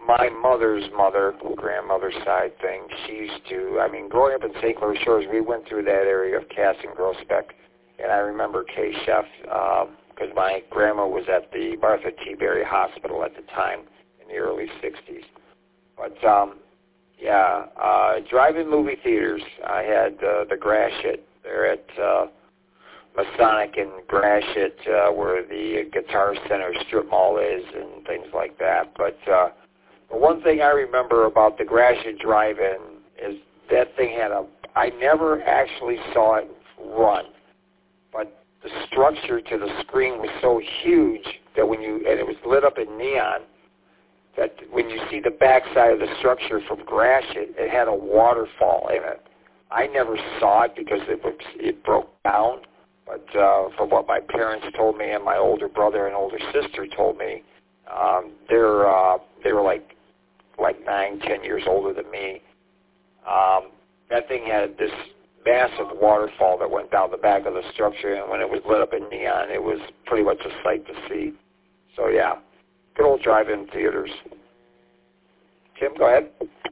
my mother's mother, grandmother's side thing, she used to, I mean, growing up in St. Clair Shores, we went through that area of Cass and Groesbeck, and I remember K-Chef, because my grandma was at the Martha T. Berry Hospital at the time in the early 60s. But, drive-in movie theaters. I had the Gratiot there at Masonic and Gratiot, where the Guitar Center strip mall is and things like that. But the one thing I remember about the Gratiot drive-in is that thing had I never actually saw it run, but the structure to the screen was so huge that and it was lit up in neon, that when you see the backside of the structure from Gratiot, it had a waterfall in it. I never saw it because it broke down, but from what my parents told me and my older brother and older sister told me, they were like 9, 10 years older than me. That thing had this massive waterfall that went down the back of the structure, and when it was lit up in neon, it was pretty much a sight to see. So, yeah, good old drive-in theaters. Tim, go ahead.